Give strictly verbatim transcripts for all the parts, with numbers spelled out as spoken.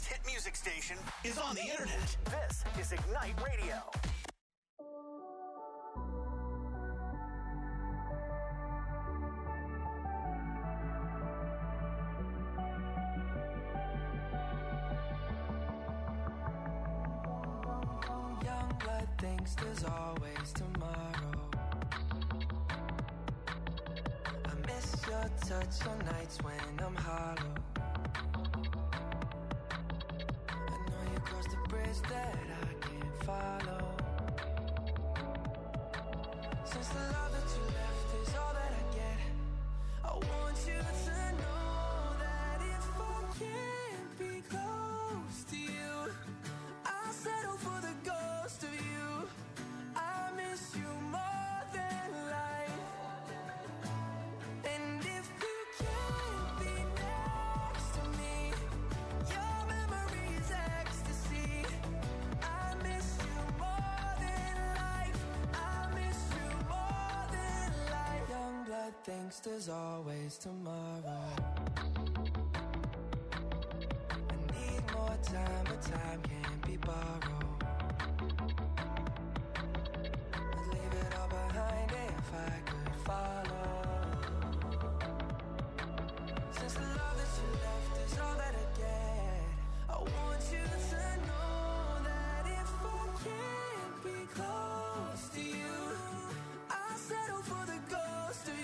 hit music station is on the internet. This is Ignite Radio. Young blood thinks there's always tomorrow. I miss your touch on nights when I'm hollow. Bridge that I can't follow. Since the love that you left is all that I get, I want you to know that if I can't be close to you, I'll settle for the ghost of you. I miss you more than life. And if you can't be next to me, your memory is ecstasy. Thinks there's always tomorrow. I need more time, but time can't be borrowed. I'd leave it all behind if I could follow. Since the love that you left is all that I get, I want you to know that if I can't be close to you, I'll settle for the ghost of you.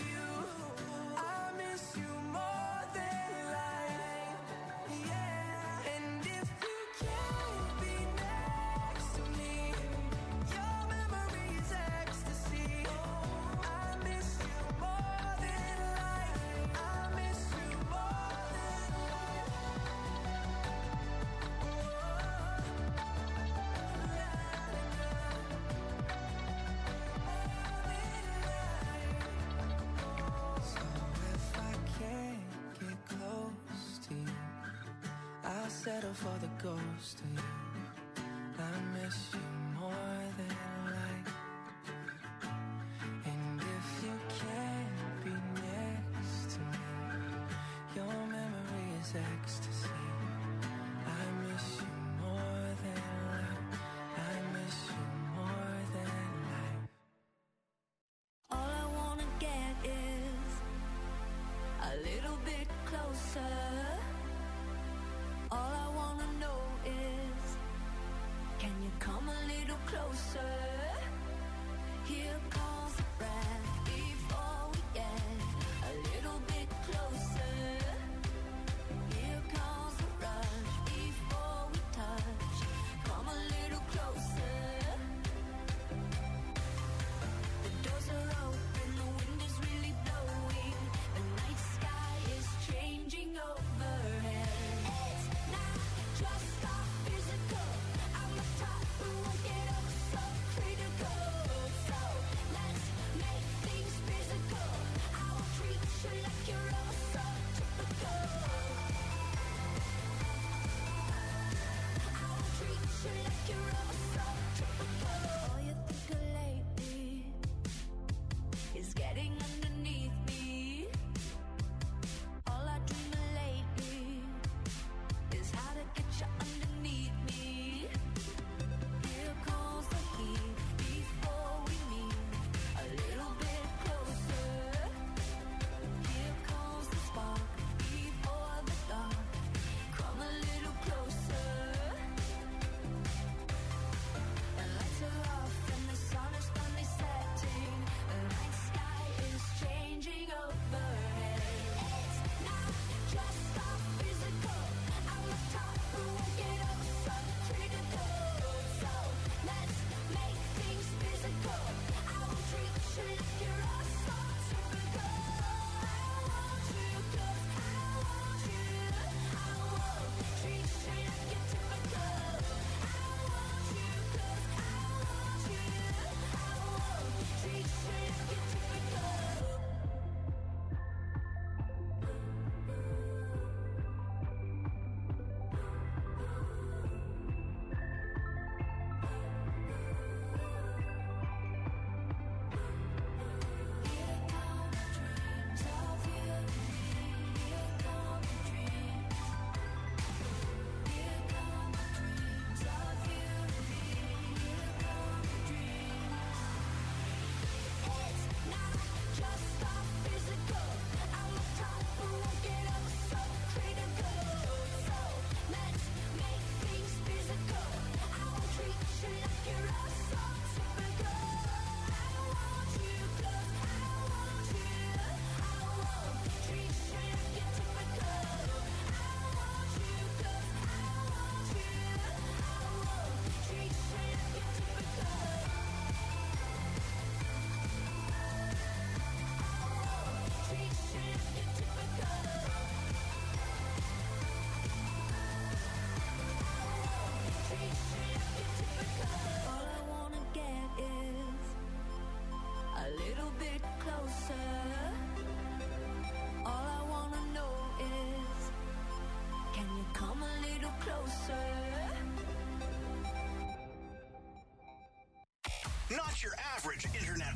Settle for the ghost of you. I miss you more than life. And if you can't be next to me, your memory is ecstasy. I miss you more than life. I miss you more than life. All I wanna get is a little bit closer. All I wanna know is, can you come a little closer? Here comes the breath before we get a little bit closer. Here comes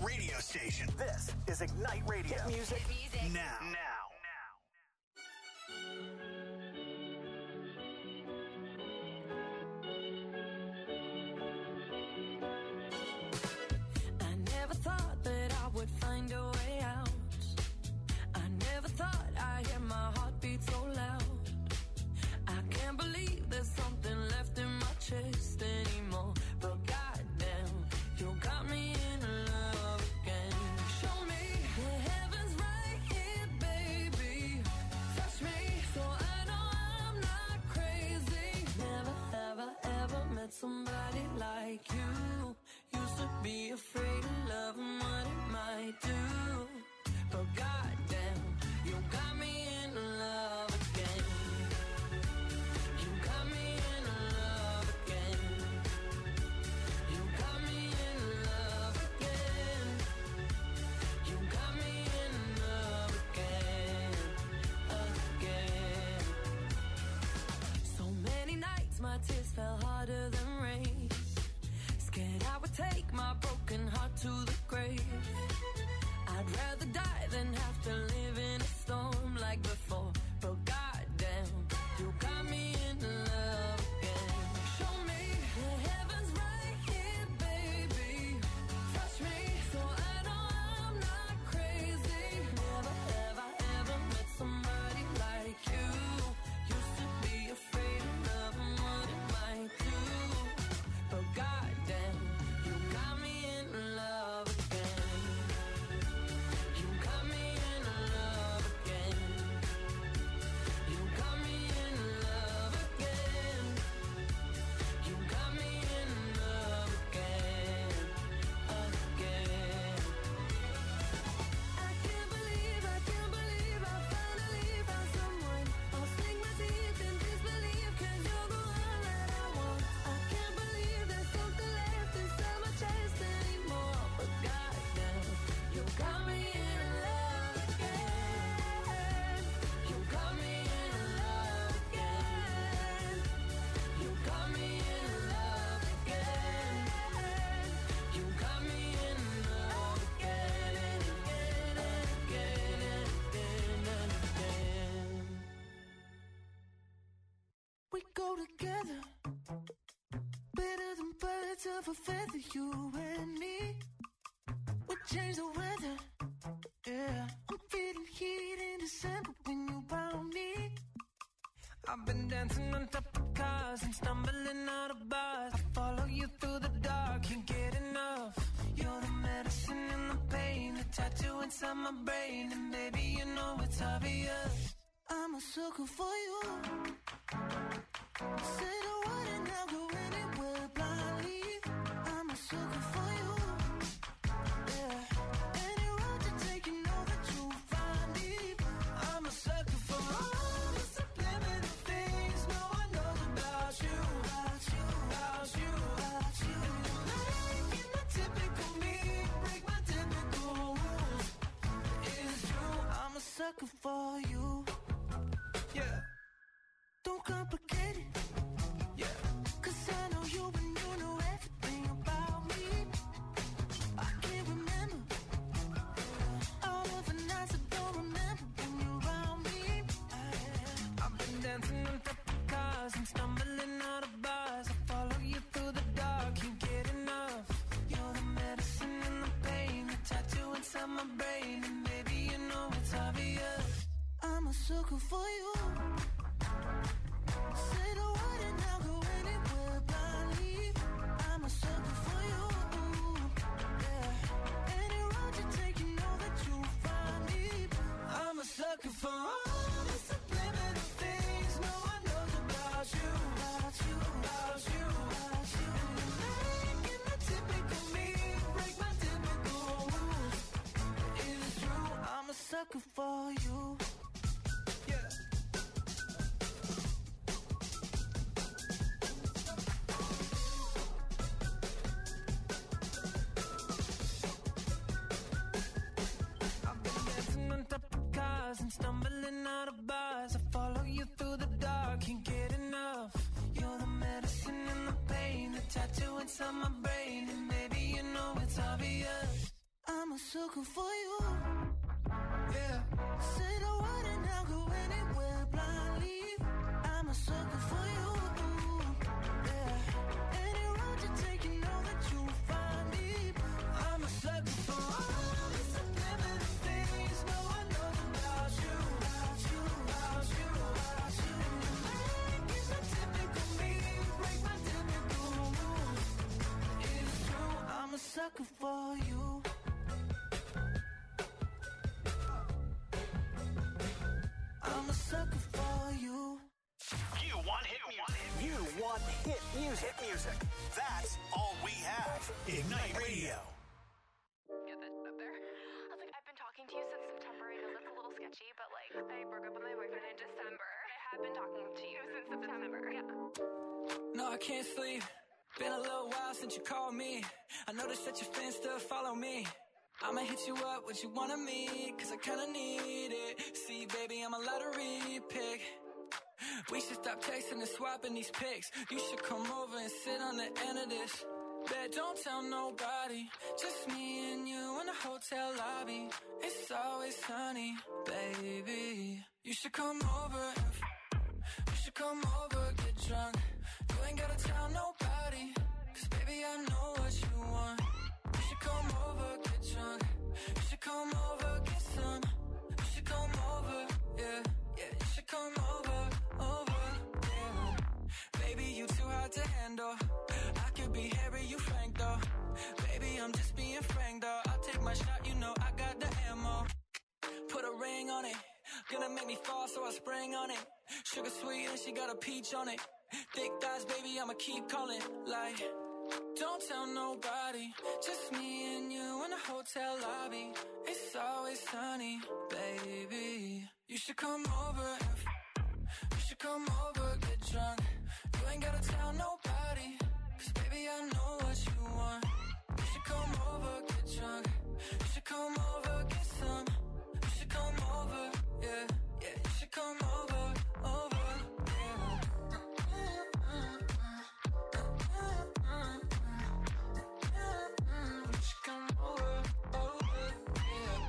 radio station. This is Ignite Radio. Hit music, music. now. Now. I never thought that I would find a way out. I never thought I'd hear my heartbeat so loud. I can't believe there's something left in my chest anymore. But goddamn, you got me in love again. Show me the heavens right here, baby. Touch me so I know I'm not crazy. Never, ever, ever met somebody like you. Used to be afraid of love and what it might do. But goddamn, you got me in love again. You got me in love again. You got me in love again. You got me in love again, again. So many nights my tears fell harder than rain. Scared I would take my broken heart to the grave. I'd rather die than have to live in a storm like before. But goddamn, you got me in love again. Show me the heavens right here, baby. Touch me so I know I'm not crazy. Never, ever, ever met somebody like you. Used to be afraid of love and what it might do. But goddamn, you got me in love again. You got me in love again. You got me in love again. You got me in love again, again. I can't believe, I can't believe I finally found someone. I'll sink my teeth in disbelief 'cause you're the one that I want. I can't believe there's something left inside my chest anymore. But goddamn, you got me in love again. You got me in love again. You got me in love again. You got me in love again and again and again and again and again. We go together, better than birds of a feather, you and me. We change the weather, yeah. I'm feeling heat in December when you found me. I've been dancing on top of cars and stumbling out of bars. I follow you through the dark, can't get enough. You're the medicine and the pain, the tattoo inside my brain. And baby, you know it's obvious, I'm a sucker for you. Say the word and I'll go anywhere blindly. I'm a sucker for you. Yeah. Any road you take, you know that you'll find me. I'm a sucker for all the subliminal things no one knows about you. About you, about you, about you. And you're like the typical me, break my typical rules. It's true, I'm a sucker for you. Yeah. Don't complicate it. Yeah. 'Cause I know you and you know everything about me. I can't remember all of the nights I don't remember when you're around me. I've been dancing on top of cars and stumbling out of bars. I follow you through the dark, can't get enough. You're the medicine and the pain, the tattoo inside my brain. And baby, you know it's obvious, I'm a sucker for you. Say the word and I'll go anywhere blindly. I'm a sucker for you. Yeah. Any road you take, you know that you'll find me. I'm a sucker for all the subliminal things no one knows about you. About you, about you, about you. And you're making the typical me break my typical rules. It's true, I'm a sucker for you. Yeah. I've been dancing on top of cars and stumbling out of bars. I follow you through the dark, can't get enough. You're the medicine and the pain, the tattoo inside my brain. And baby, you know it's obvious, I'm a sucker for you. Yeah. Say the word and I'll go anywhere blindly. I'm a sucker for you. Yeah. Any road you take, you know that you'll find me. I'm a sucker for all the subliminal things no one knows about you. About you, about you, about you. Make it so typical me, break my typical rules. It's true, I'm a sucker for you. I'm a sucker for you. You want hit music. You want hit music. Hit music. That's all we have. Ignite Radio. Get that up there. I was like, I've been talking to you since September. I know that's a little sketchy, but like, I broke up with my boyfriend in December. I have been talking to you since September. Yeah. No, I can't sleep. Been a little while since you called me. I noticed that your fans still follow me. I'ma hit you up, what you want of me, cause I kinda need it. See, baby, I'm a lottery pick. We should stop texting and swapping these pics. You should come over and sit on the end of this. Bet, don't tell nobody. Just me and you in the hotel lobby. It's always sunny, baby. You should come over and f- You should come over, get drunk. You ain't gotta tell nobody, cause baby, I know what you want. You should come over, get drunk. You should come over, get some. You should come over, yeah, yeah. You should come over, over, yeah. Baby, you too hard to handle. I could be Harry, you Frank though. Baby, I'm just being frank though. I'll take my shot, you know I got the ammo. Put a ring on it. Gonna make me fall, so I spring on it. Sugar sweet and she got a peach on it. Thick thighs, baby, I'ma keep calling. Like, don't tell nobody. Just me and you in the hotel lobby. It's always sunny, baby. You should come over and f- You should come over, get drunk. You ain't gotta tell nobody, cause baby, I know what you want. You should come over, get drunk. You should come over, get some. You should come over, yeah, yeah. You should come over, over, yeah. You should come over, over, yeah.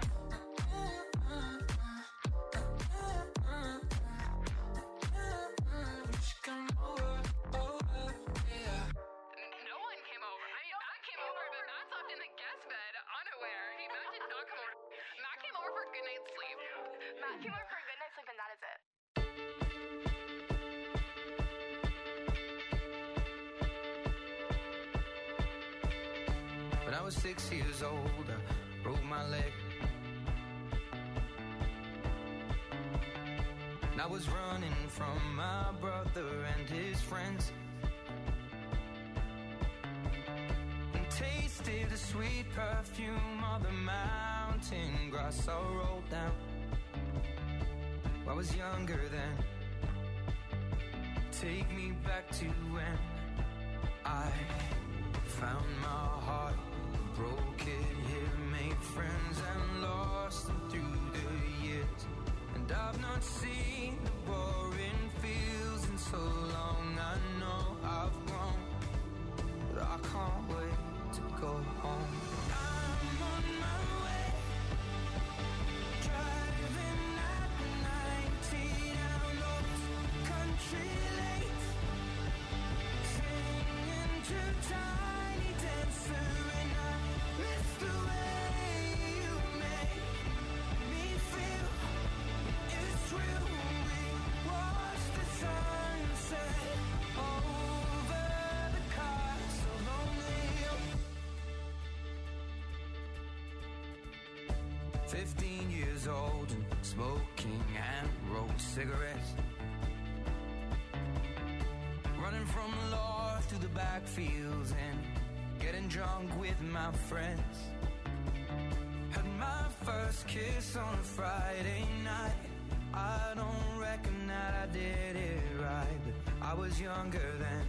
You should come over, over, yeah. No one came over. I mean, Matt came over, but Matt slept in the guest bed, unaware. He, Matt did not come over. Matt came over for a good night's sleep. Matt came over for a good night's sleep, and that is it. When I was six years old, I broke my leg. And I was running from my brother and his friends. And tasted the sweet perfume of the mountain grass I rolled down. I was younger then. Take me back to when I found my heart, broke it here, made friends and lost them through the years. And I've not seen the boring fields in so long. I know I've grown, but I can't wait to go home. I'm on my way, driving at ninety down those country lanes, singing to Tiny Dancer, and I miss the way you make me feel. It's real. We watch the sunset over the castle lonely. Fifteen years old and smoking and rolled cigarettes, running from the law through the backfields and getting drunk with my friends. Had my first kiss on a Friday night. I don't reckon that I did it right, but I was younger then.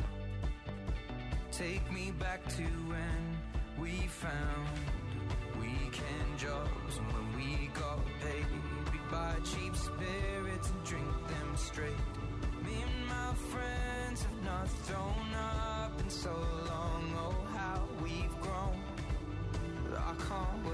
Take me back to when we found weekend jobs, and when we got paid, we'd buy cheap spirits and drink them straight. Me and my friends have not thrown up in so long. Oh, how we've grown, but I can't wait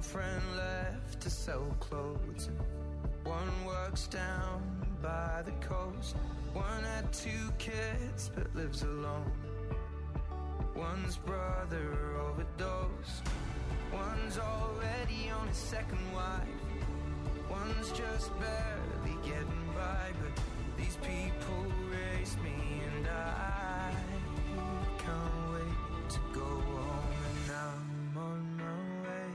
friend left to sell clothes. One works down by the coast. One had two kids but lives alone. One's brother overdosed. One's already on his second wife. One's just barely getting by. But these people raised me and I can't wait to go home. And I'm on my way.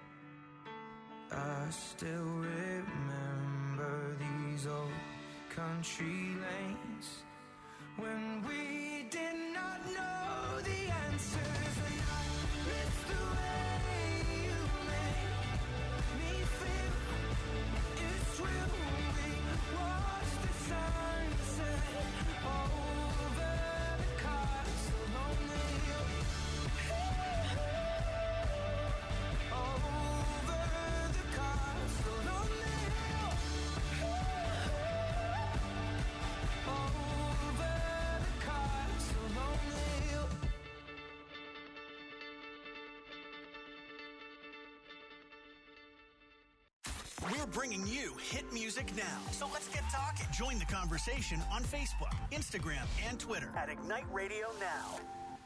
I still remember these old country lanes when we did not know the answers. And I miss the way you make me feel. It's real. We watch the sunset over the castle on the hill. Over the castle on the hill. Over the castle on the hill. We're bringing you hit music now. So let's get talking. Join the conversation on Facebook, Instagram, and Twitter at Ignite Radio Now.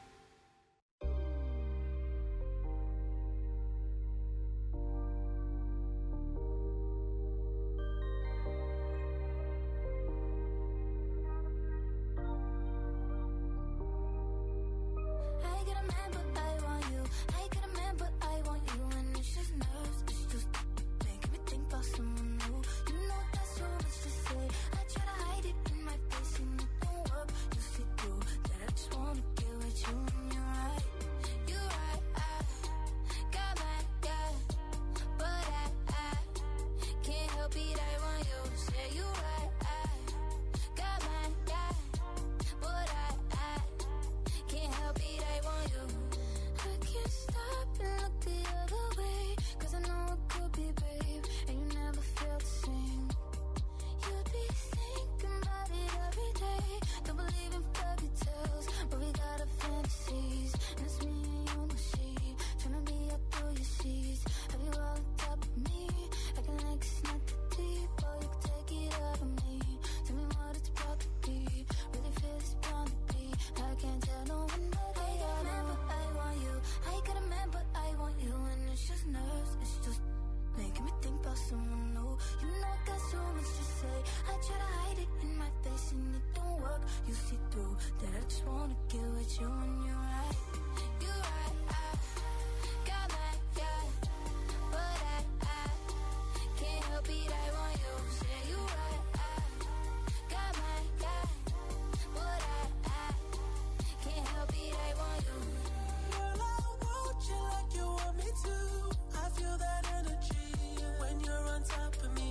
I get a man, but I want you. I get a man, but I want you. And it's just nerves, it's just making me think about someone new. You know that's so much to say. I try to hide it in my face and it don't work. You see through that I just wanna get with you. And you're right, you're right. I got my guy, but I, I can't help it. I want you. Say you're right. I got my guy, but I, I can't help it. I want you. I can't stop and look the other way, 'cause I know it could be, babe, and you never felt the same. You'd be thinking about it every day. Don't believe in fairy tales, but we got our fantasies. And it's me and you, my sheet, tryna be out through your sheets. Have you all on top of me, acting like it's not that deep? Oh, you can take it out of me. Tell me what it's about to be. Really feel it's bound to be. I can't tell no one that I got a man, but I want you. I got a man, but I want you. And it's just nerves, it's just making me think about someone new. You know I got so much to say. I try to hide it in my face and it don't work. You see through that I just wanna get with you. And you're right, you're right. I got my guy, but I, I can't help it. I want you. Say you're right. I got my guy, but I, I can't help it. I want you. Girl, I want you like you want me to. I feel that energy when you're on top of me.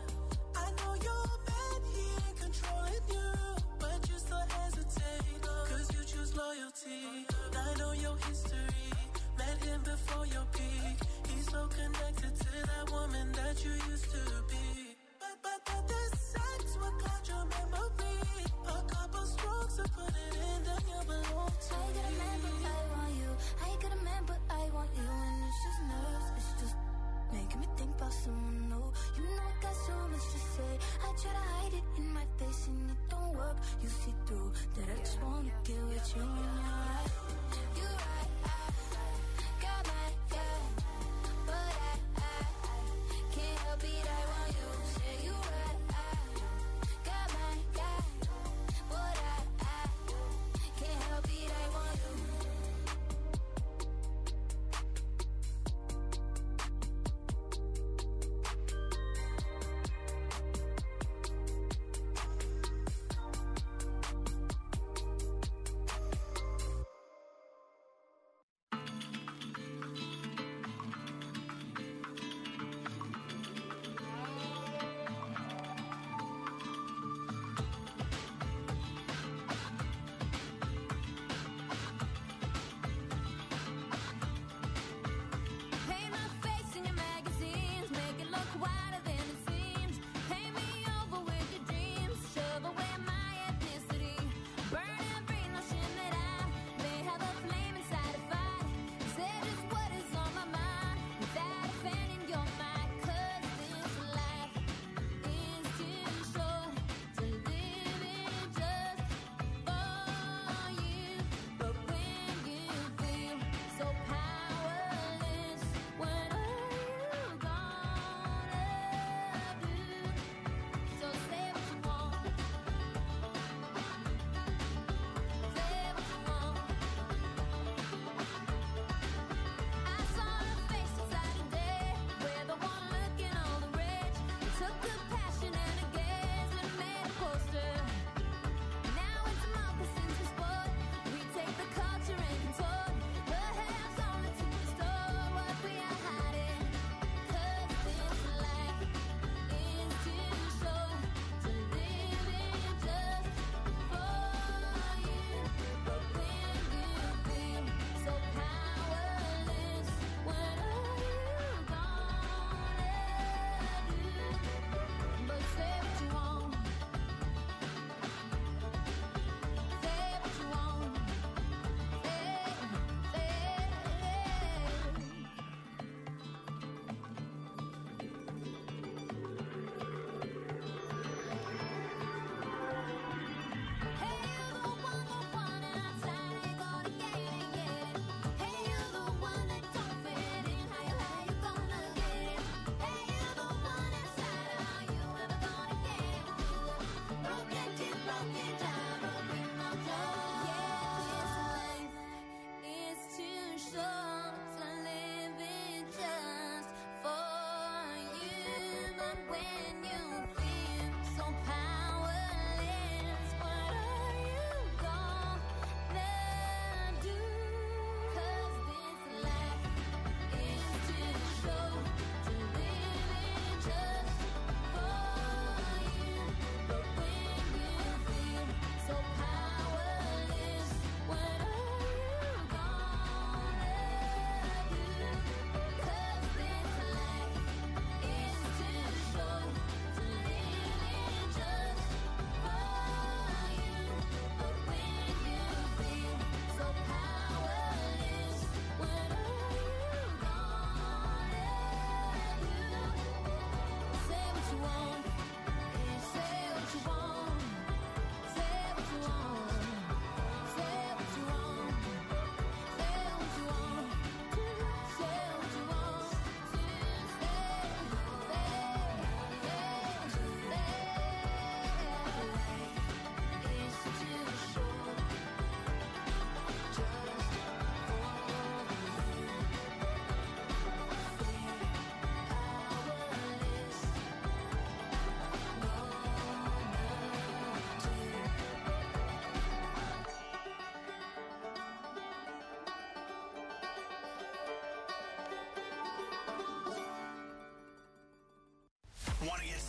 I know you're bad here controlling you, but you still hesitate, 'cause you choose loyalty.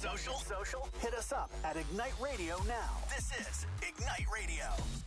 Social? Social? Hit us up at Ignite Radio now. This is Ignite Radio.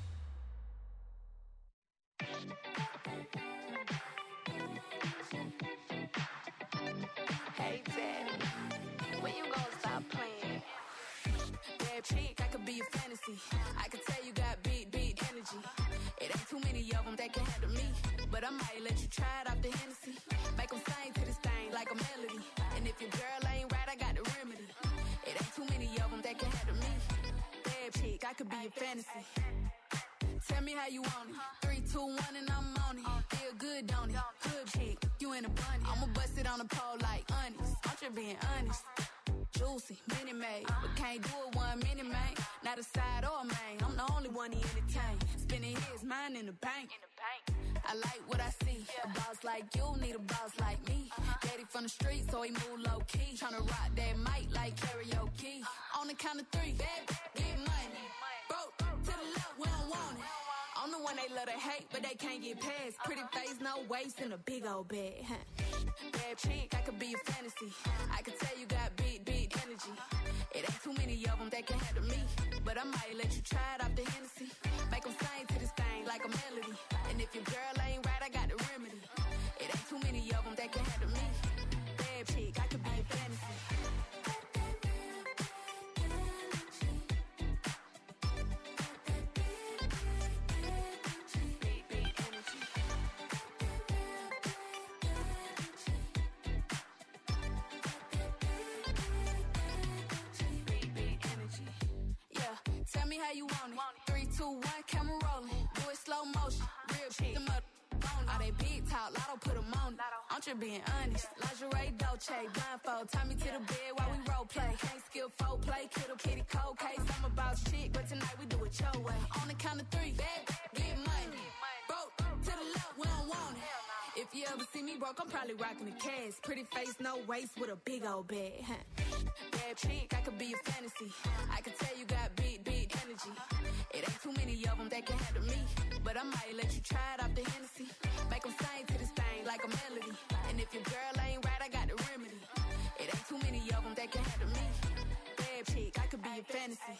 Hey, Daddy, when you gonna stop playing? Bad chick, I could be a fantasy. I could tell you got big, big energy. It ain't too many of them that can handle me. But I might let you try it off the Hennessy. Make them sing to this thing like a melody. And if your girl ain't right, I got the remedy. It ain't too many of them that can handle me. Bad chick, I could be a fantasy. Tell me how you want it. Three, two, one, and I'm on it. Feel good, don't it? Good chick, you in a bunny. I'ma bust it on the pole like honest. I'm just being honest. Juicy, mini made, but can't do it one minute, man. Not a side or a main. I'm the only one he entertain. Spinning his mind in the bank. I like what I see. A boss like you need a boss like me. Daddy from the street, so he move low key. Tryna rock that mic like karaoke. On the count of three, baby, get money. Broke to the left, we don't want it. I'm the one they love to hate, but they can't get past. Pretty face, no waist, and a big old bag. Huh? Bad chick, I could be a fantasy. I could tell you got big, big energy. It ain't too many of them that can handle me. But I might let you try it off the Hennessy. Make them sing to this thing like a melody. And if your girl ain't right, I got the remedy. It ain't too many of them that can handle me. Bad chick, I could be a fantasy. Tell me how you want it. Three, two, one, camera rolling. Do it slow motion. Real chick. Them up all they big talk, Lotto put them on it. I'm just being honest. Lingerie, Dolce, blindfold. Tie me to the bed while we role play. Can't skill folk play. Kittle, kitty, cold case. I'm about shit, but tonight we do it your way. On the count of three, baby, get money. Broke to the left, we don't want it. If you ever see me broke, I'm probably rocking the cash. Pretty face, no waist, with a big old bag. Huh? Bad chick, I could be a fantasy. I could tell you got big, big energy. It ain't too many of them that can handle me. But I might let you try it off the Hennessy. Make them sing to this thing like a melody. And if your girl ain't right, I got the remedy. It ain't too many of them that can handle me. Bad chick, I could be a fantasy.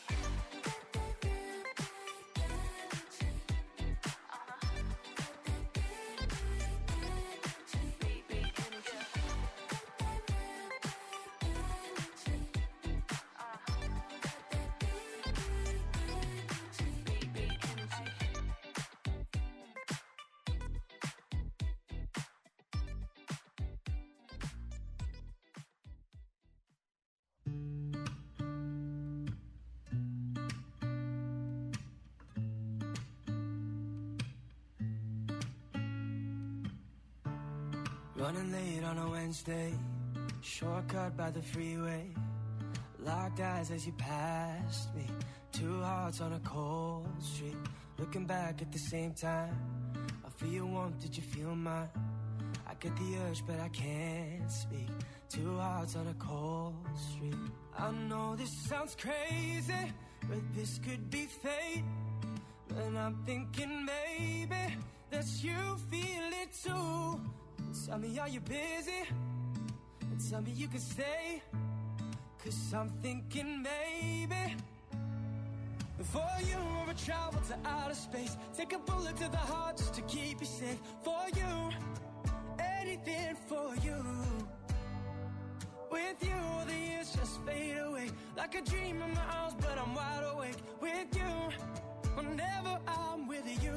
Running late on a Wednesday, shortcut by the freeway. Locked eyes as you passed me. Two hearts on a cold street. Looking back at the same time. I feel your warmth, did you feel mine? I get the urge but I can't speak. Two hearts on a cold street. I know this sounds crazy, but this could be fate. And I'm thinking maybe that you feel it too. Tell me, are you busy? And tell me you can stay. Cause I'm thinking maybe for you I would travel to outer space. Take a bullet to the heart just to keep you safe. For you, anything for you. With you, all the years just fade away. Like a dream in my arms, but I'm wide awake. With you, whenever I'm with you.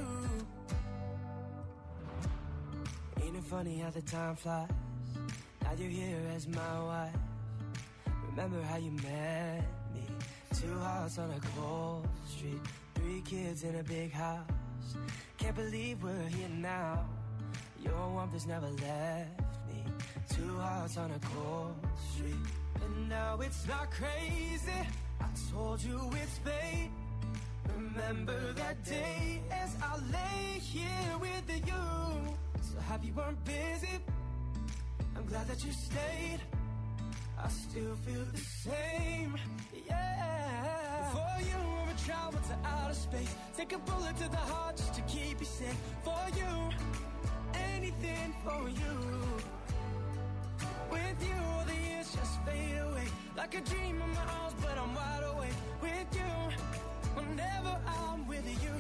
Ain't it funny how the time flies? Now you're here as my wife. Remember how you met me? Two hearts on a cold street. Three kids in a big house. Can't believe we're here now. Your warmth has never left me. Two hearts on a cold street. And now it's not crazy. I told you it's fate. Remember that day as I lay here with you. So happy you weren't busy. I'm glad that you stayed. I still feel the same, yeah. For you, we would travel to outer space. Take a bullet to the heart just to keep you safe. For you, anything for you. With you, all the years just fade away. Like a dream in my arms, but I'm wide awake. With you, whenever I'm with you.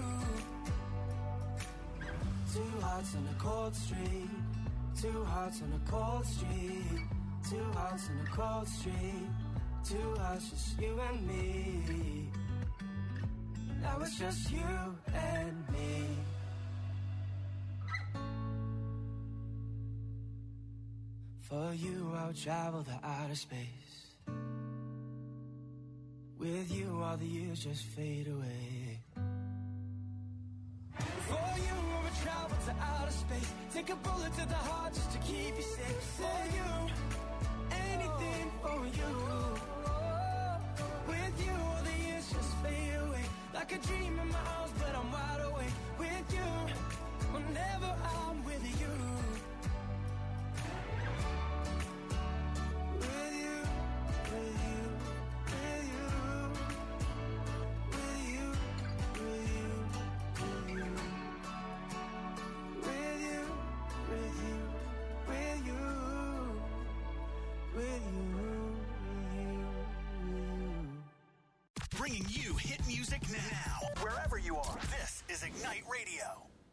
Two hearts on a cold street. Two hearts on a cold street. Two hearts on a cold street. Two hearts, just you and me. Now it's just you and me. For you, I'll travel the outer space. With you, all the years just fade away. For you, I would travel to outer space. Take a bullet to the heart just to keep you safe. For you, anything for you. With you, all the years just fade away. Like a dream in my arms, but I'm wide awake. With you, whenever I'm with you. With you, with you, with you. With you, with you, with you. With you, with you, with you. With you, with you. Bringing you hit music now, wherever you are. This is Ignite Radio.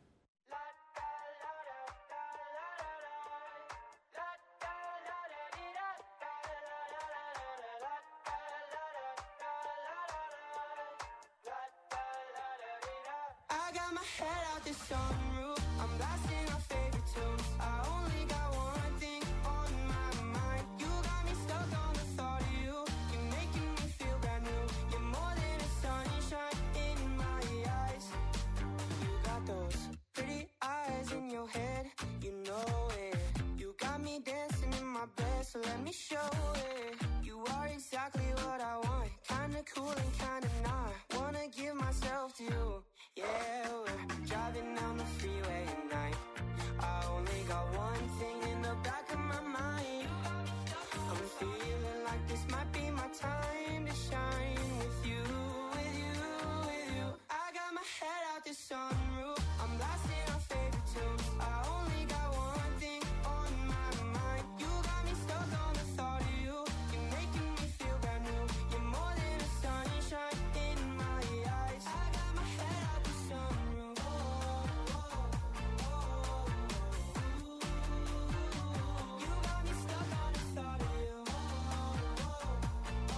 I got my head out the sunroof. I'm blasting our favorite tunes. I only got one thing on my mind. You got me stuck on the thought of you. You're making me feel brand new. You're more than a sunshine in my eyes. You got those pretty eyes in your head. You know it. You got me dancing in my bed, so let me show it. You are exactly what I want. Kinda cool and kinda not. Wanna give myself to you. Yeah, we're driving down the freeway at night. I only got one thing in the back of my mind. I'm feeling like this might be my time to shine with you, with you, with you. I got my head out the sunroof. I'm blasting our favorite tunes. I only got one thing on my mind. You got me stuck on the thought of you. You're making me feel brand new. You're more than a sunshine in my eyes. I got my head out the sunroof. Oh, oh, oh, oh. You got me stuck on the thought of you. Oh, oh,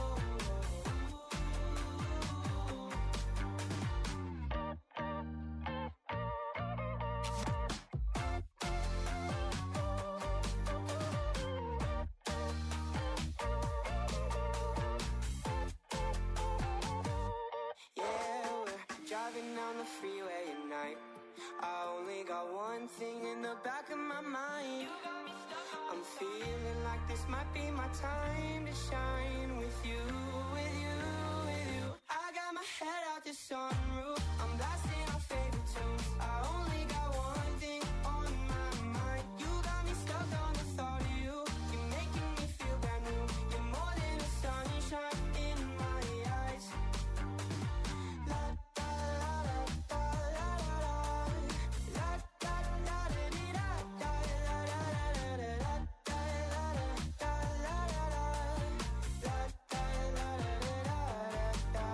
yeah, we're driving down the freeway at night. I only got one thing in the back of my mind. I'm feeling like this might be my time to shine with you, with you, with you. I got my head out the sunroof. I'm blasting our favorite tunes. I only got one thing on my mind. You got me stuck on the thought of you. You're making me feel brand new. You're more than a sunshine in my eyes. La da la la da la la la. La da da da dee da da la la la la la da la la da la la la. La da la la la da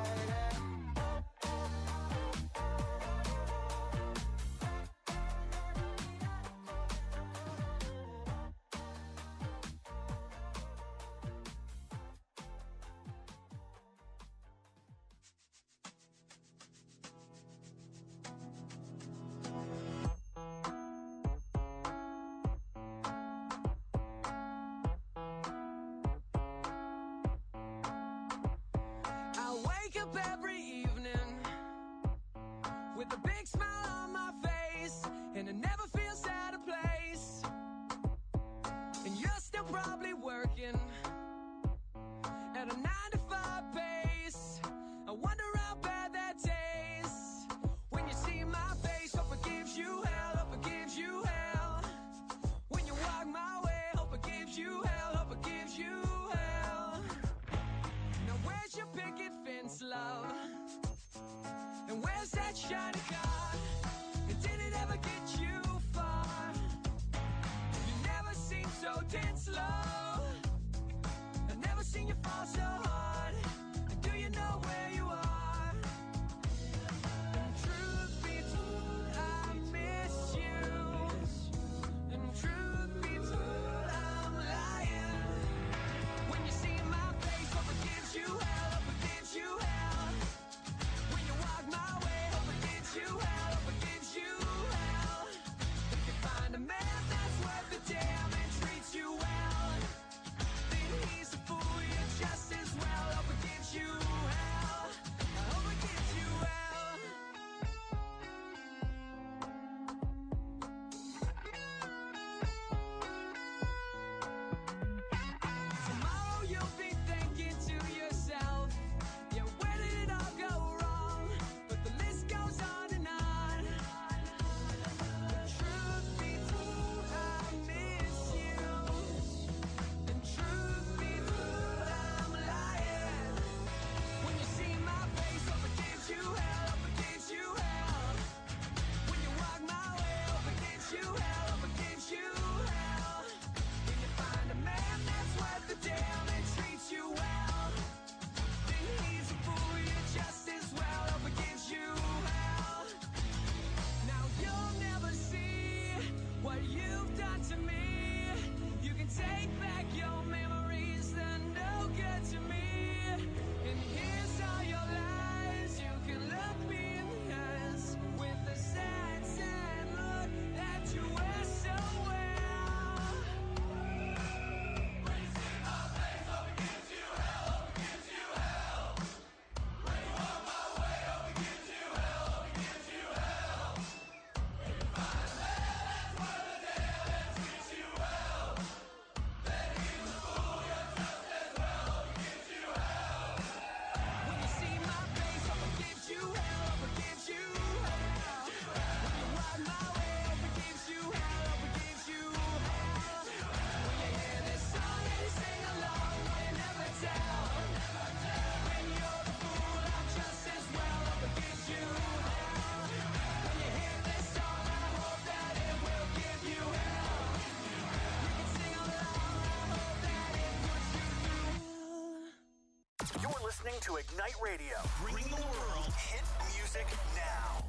I wake up every evening with a big smile on my face, and it never feels out of place. And you're still probably working at a nine to five pace. I wonder how bad that tastes when you see my face. Hope it gives you hell, hope it gives you hell. When you walk my way, hope it gives you hell, hope it gives you hell. Now where's your picket fence, love? And where's that shiny car? And did it ever get you far? You never seem so dance slow. I've never seen you fall so hard. Do you know where you are? And truth be told, I miss you. And truth be told, I'm lying. When you see my face up against you, hell, up against you, hell. When you walk my way, up against you, hell, up against you, hell. If you find a man that's worth the damn and treats you well, then he's a fool, you're just as well. Up against you, hell, up against you, hell. Tomorrow you'll be thinking to yourself, yeah, where did it all go wrong? But the list goes on and on. The truth be told, I miss you. And truth be told, I'm lying. When you see my face up against you, hell, up against you, hell. When you walk my way, up against you, hell, up against you, hell. When you find a man that's worth the damn and treats you well, then he's a fool, you're just as well. Up against you, hell. Now you'll never see what you've done to me. You can take back your memories, they're no good to me. And here's all your lies. You can look me in the eyes with the sad, sad look that you wear so well. When you see my face up against you, hell, up against you, hell. When you walk my way, up against you, hell, up against you, hell. When you hear this song and you sing along, will you never tell? When you're the fool, I'm just as well. Up against you, hell. When you hear this song, I hope that it will give you hell. You can sing along, I hope that it puts you through. You're listening to Ignite Radio, bringing the world hit music now.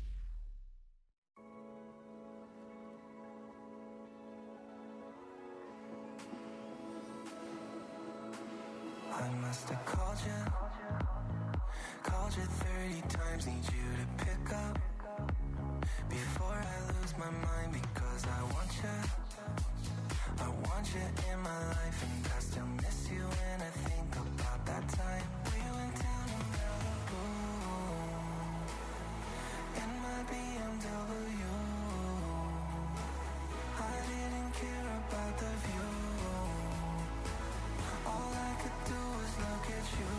I must have called you, called you thirty times, need you to pick up before I lose my mind, because I want you, I want you in my life, and I still miss you when I think about that time we went down to Malibu in my B M W. I didn't care about the view. All I could do was look at you.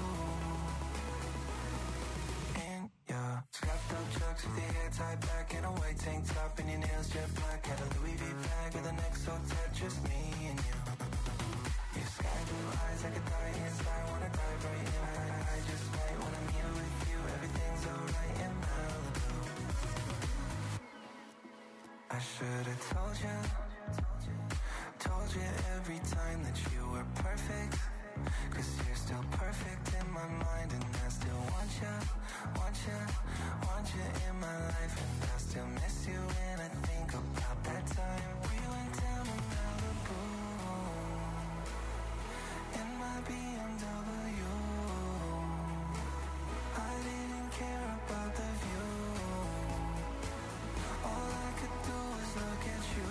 In your scuffed up chucks with your hair tied back in a white tank top and your nails jet black. Had a Louis V bag with an X O tat, just me and you. Your sky blue eyes, I could die inside, wanna dive right in. I, I just might when I'm here with you, everything's alright in Malibu. I should've told you, told you every time that you were perfect, cause you're still perfect in my mind, and I still want you, want you, want you in my life, and I still miss you when I think about that time we went down to Malibu in my B M W. I didn't care about the view. All I could do was look at you.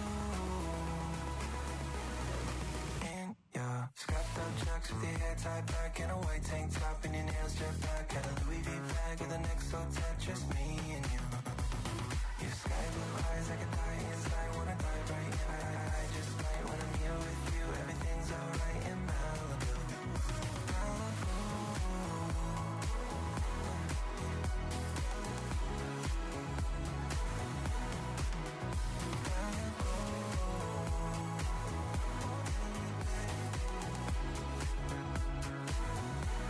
In your scuffed up chucks with your hair tied back in a white tank top and your nails jet black. Had a Louis V bag with an X O tat, just me and you. Your sky blue eyes, I could die inside, wanna dive right in. I, I just might when I'm here with you, everything's alright in Malibu. Malibu. Malibu.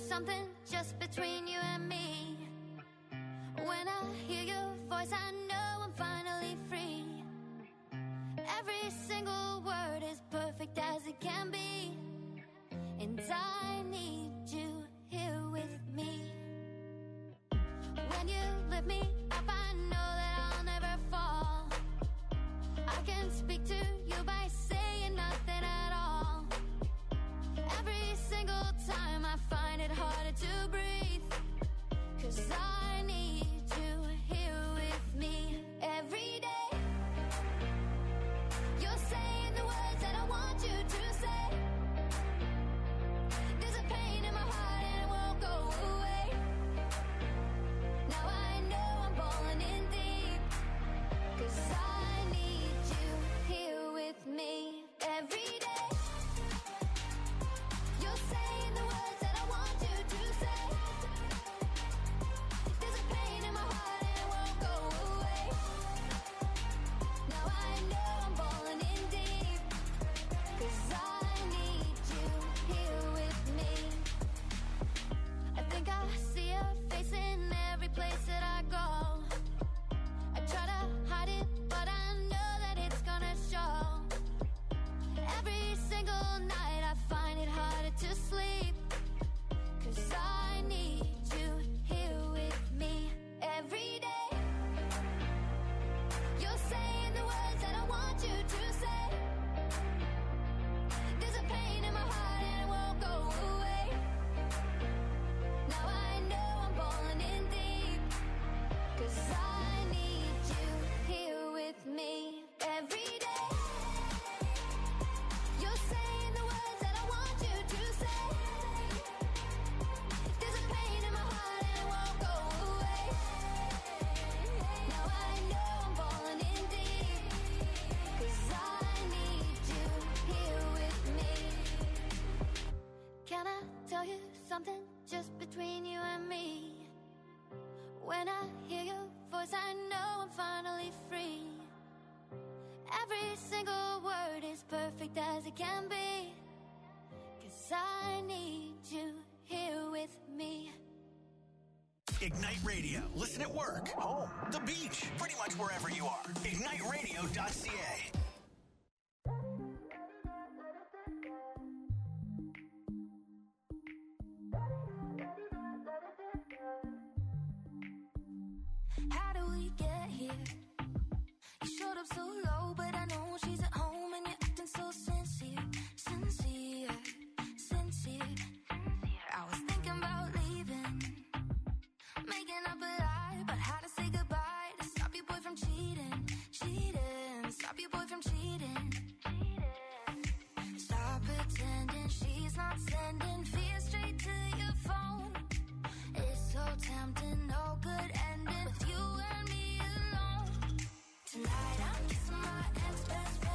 something just between you and me. When I hear your voice, I know I'm finally free. Every single word is perfect as it can be, and I need you here with me. When you lift me up, I know that I'll never fall. I can speak to you by saying nothing at all. Every single time I find it harder to breathe, 'cause I need you here with me every day. You're saying the words that I want you to say. There's a pain in my heart and it won't go away. Now I know I'm falling in deep, 'cause I need you here with me every day. You're saying the words that I want you to say. There's a pain in my heart and it won't go away. Now I know I'm falling in deep, 'cause I need you here with me. I think I see your face in every place that I go. I try to hide it, but I know that it's gonna show. Every single night I find it harder to sleep, 'cause I need you here with me every day. You're saying the words that I want you to say. There's a pain in my heart and it won't go away. Now I know I'm falling in deep, 'cause I need you here with me every day. You're saying the words that I want you to say. There's a pain in my heart and it won't go away. Now I know I'm falling in deep, 'cause I need you here with me. Can I tell you something just between you and me? When I hear your voice, I know I'm finally free. Every single word is perfect as it can be, 'cause I need you here with me. Ignite Radio. Listen at work, home, the beach, pretty much wherever you are. ignite radio dot c a. How do we get here? You showed up so low, but I know she's at home and you're acting so sincere, sincere, sincere. I was thinking about leaving, making up a lie about how to say goodbye, to stop your boy from cheating, cheating, stop your boy from cheating. Stop pretending she's not sending fear straight to your phone. It's so tempting, no good ending with you and me alone. Tonight I'm kissing my ex-best friend.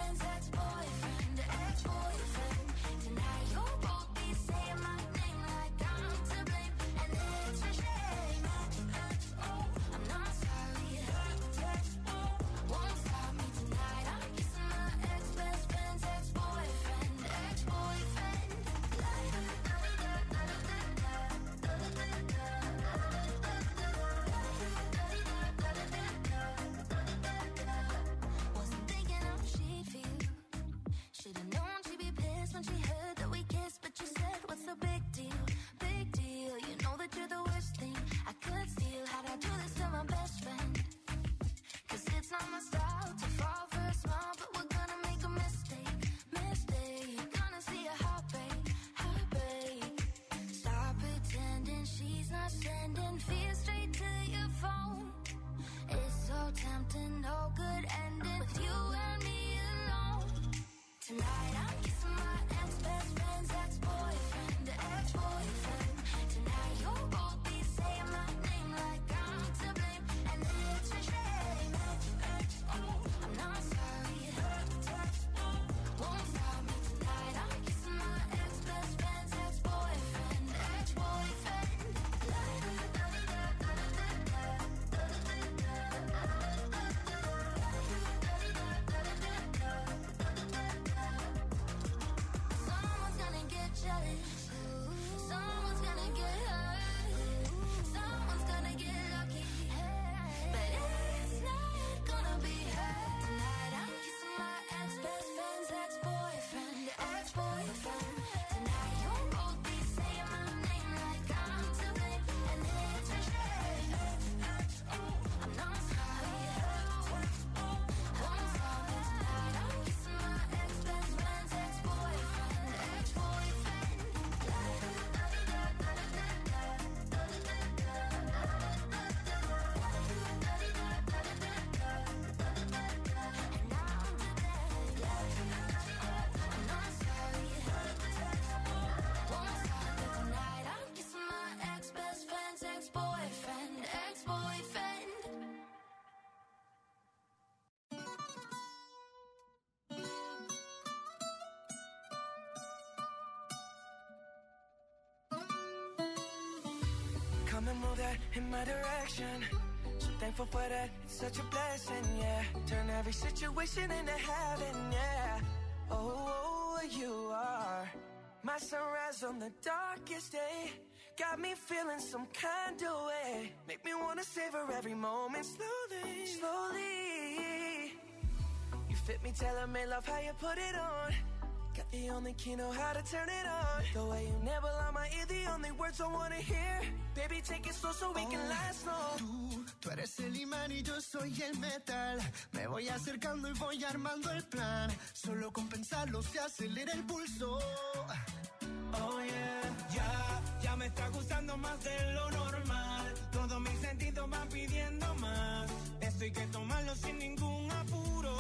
come and move that in my direction. So thankful for that, it's such a blessing, yeah. Turn every situation into heaven, yeah. Oh, you are my sunrise on the darkest day. Got me feeling some kind of way. Make me wanna savor every moment slowly, slowly. You fit me, tailor-made, love how you put it on. Got the only key, know how to turn it on. The way you never lie my ear, the only words I wanna hear. Baby, take it slow so we can last long. Tú, tú eres el imán y yo soy el metal. Me voy acercando y voy armando el plan. Solo con pensarlo se acelera el pulso. Oh yeah, ya, ya me está gustando más de lo normal. Todos mis sentidos van pidiendo más. Esto hay que tomarlo sin ningún apuro.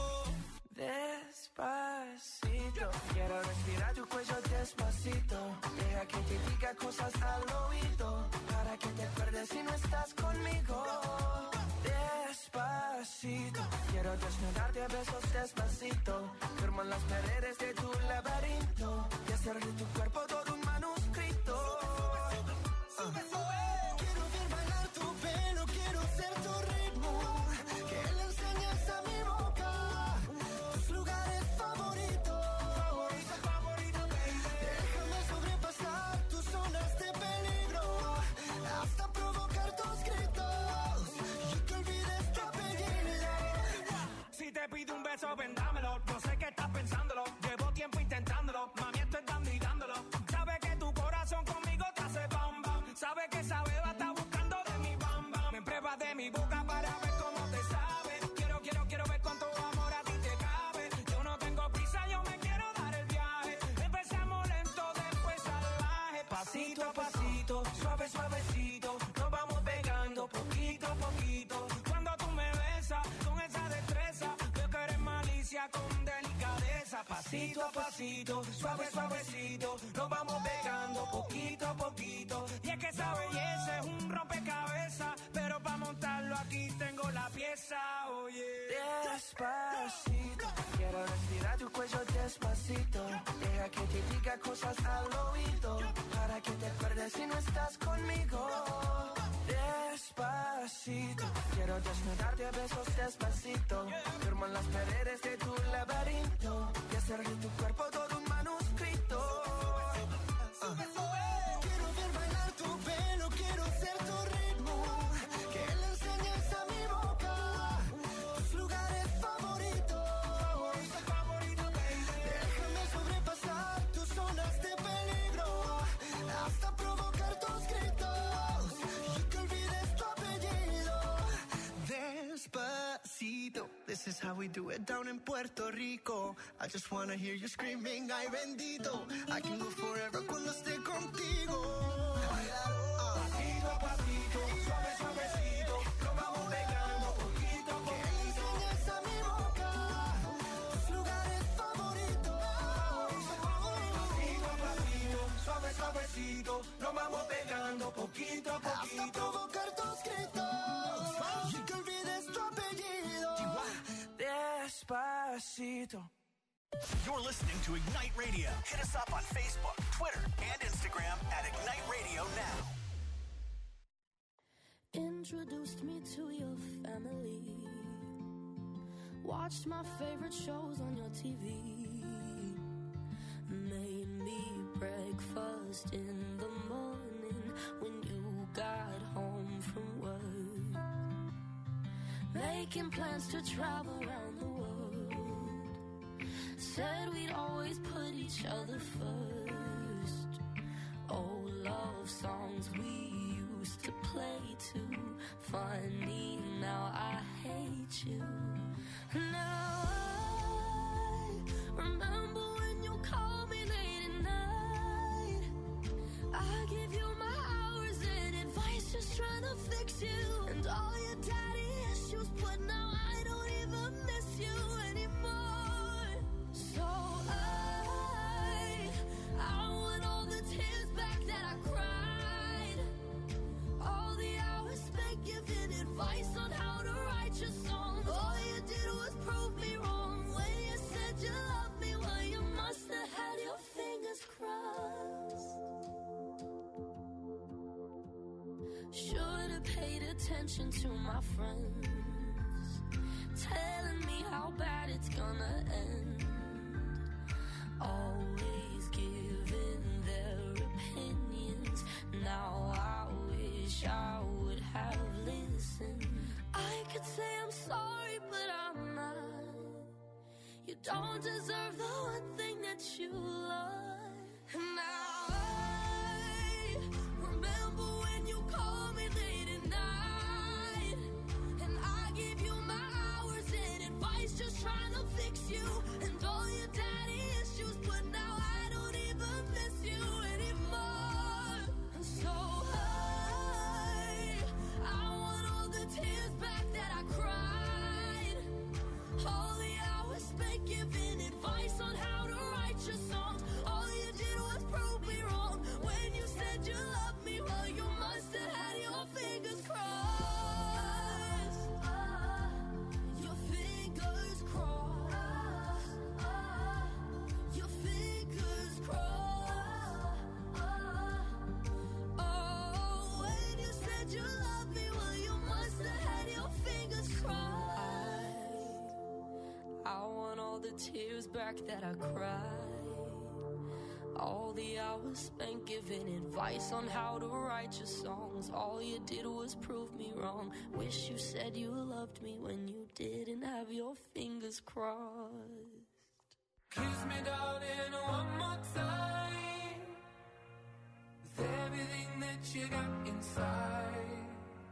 Despacito, quiero respirar tu cuello despacito. Deja que te diga cosas al oído, para que te acuerdes si no estás conmigo. Despacito, quiero desnudarte a besos despacito. Firmo en las paredes de tu laberinto y hacer de tu cuerpo todo un manuscrito. Sube, sube. Quiero ver bailar tu pelo, quiero ser tu ritmo. Que le enseñes a mi boca tus lugares favoritos. Favorito, favorito, baby. Déjame sobrepasar tus zonas de peligro, hasta provocar tus gritos y que olvides tu apellido. Si te pido un beso, ven dámelo. Yo sé que estás pensándolo. Llevo tiempo intentándolo. Mami, estoy dando y dándolo. Sabes que tu corazón conmigo te hace bam bam. Sabes que esa beba está buscando de mi bam bam. Me pruebas de mi boca para ver cómo te sabe. Quiero, quiero, quiero ver cuánto amor a ti te cabe. Yo no tengo prisa, yo me quiero dar el viaje. Empezamos lento, después salvaje. Pasito a pasito, suave, suavecito. Nos vamos pegando poquito a poquito. Cuando tú me besas con esa destreza, veo que eres malicia con delicadeza. Pasito a pasito, suave, suavecito. Nos vamos pegando poquito a poquito. Y es que esa belleza es un rompecabezas, pero para montarlo aquí tengo la pieza, oye. Despacito, quiero respirar tu cuello despacito. Deja que te diga cosas al oído, para que te acuerdes si no estás conmigo. Despacito, quiero desnudarte a besos despacito. Firmo en las paredes de tu laberinto y hacer de tu cuerpo todo un manuscrito. Sube, sube. Quiero ver bailar tu pelo, quiero ser tu ritmo. Que le enseñes a mi boca tus lugares favoritos. Favorito, favorito, baby. Déjame sobrepasar tus zonas de peligro, hasta provocar tus gritos y que olvides tu apellido. Despacito, this is how we do it down in Puerto Rico. I just wanna hear you screaming, ay bendito. I can go forever cuando esté contigo. Pasito a pasito, suave, suavecito. Nos vamos pegando poquito a Que poquito. le enseñes a mi boca tus lugares favoritos. Pasito a pasito, suave, suavecito. Nos vamos pegando poquito a Hasta poquito. provocar tus gritos y que olvides tu apellido. Despacito. You're listening to Ignite Radio. Hit us up on Facebook, Twitter, and Instagram at Ignite Radio Now. Introduced me to your family. Watched my favorite shows on your T V. Made me breakfast in the morning when you got home from work. Making plans to travel around the world. Said we'd always put each other first. Old love songs we used to play too. Funny, now I hate you. Now I remember when you called me late at night. I give you my hours and advice, just trying to fix you. And all your daddy issues, but now I don't even miss you anymore. So I, I want all the tears back that I cried. All the hours spent giving advice on how to write your songs. All you did was prove me wrong. never paid attention to my friends, telling me how bad it's gonna end. Always giving their opinions. Now I wish I would have listened. I could say I'm sorry, but I'm not. You don't deserve the one thing that you love. And now I remember when you called me late at night, and I gave you my hours and advice, just trying to fix you and all your daddy issues. But now I don't even miss you anymore. And so I, I want all the tears back that I cried, all the hours spent giving advice on how to write your songs. All you did was prove me wrong when you said you loved me. Well, you must have had your fingers crossed. Your fingers crossed. Your fingers crossed. Oh, when you said you loved me, well, you must have had your fingers crossed. I want all the tears back that I cried, all the hours spent giving advice on how to write your songs. All you did was prove me wrong. Wish you said you loved me when you didn't have your fingers crossed. Kiss me, darling, one more time, with everything that you got inside.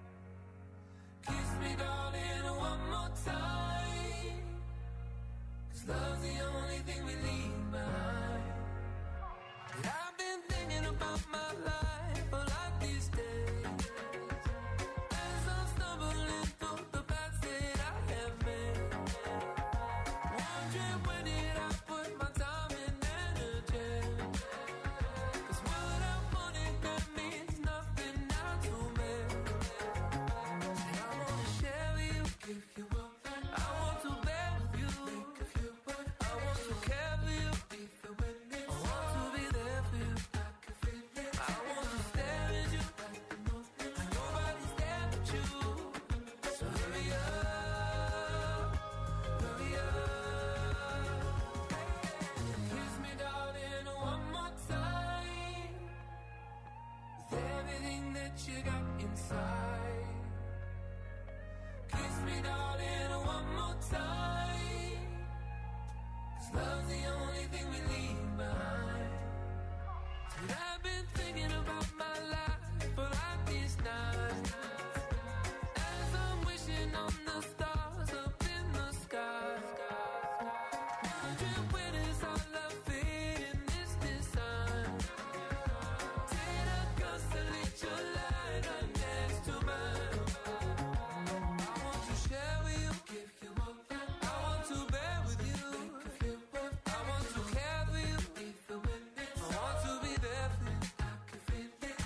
Kiss me, darling, one more time, 'cause love's the only thing we leave behind. And I've been thinking about my life a lot these days, as I'm stumbling through the paths that I have made, wondering where did I put my time and energy. 'Cause what I wanted, that means nothing now to me. And I wanna share with you, give you up. I want to bear with you, I want to care for you, I want to be there for you, I want to stare at you, and nobody's there but you. So hurry up, hurry up. Kiss me, darling, one more time, with everything that you got inside. Kiss me, darling, one more time, 'cause love's the only thing we leave behind. And I've been thinking about my life for like these nights, as I'm wishing on the stars up in the sky, wondering where does our love fit in this design. Did I constellate your light right next to mine? I want to share with you, give you up. I want to bear with you, I want to care for you, I want to be there for you,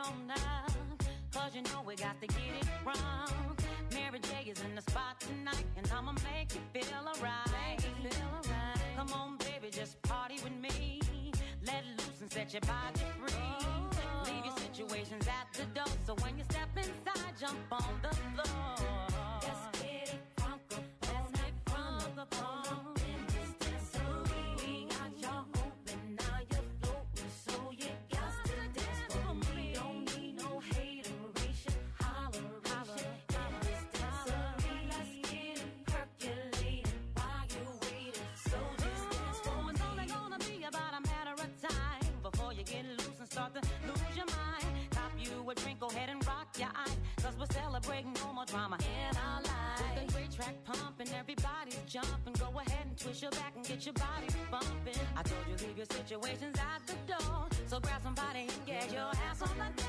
on up, cause you know we got to get it wrong. Mary J is in the spot tonight, and I'ma make you feel alright. Feel alright. Come on, baby, just party with me. Let loose and set your body free. Oh. Leave your situations at the door, so when you step inside, jump on the floor. Let's get it crunk up, let's get crunk up on in this dancery. We got y'all open, now you're floating, so you got to dance for me. Don't need no hateration, holleration in this dancery. Let's get it percolating while you're waiting, so just dance for me. It's only gonna be about a matter of time before you get loose and start to lose your mind. Cop you a drink, go ahead and rock your eyes, cause we're celebrating no more drama in our lives. With the great track pumping, everybody's jumping. Go ahead and twist your back and get your body bumping. I told you leave your situations at the door, so grab somebody and get your ass on the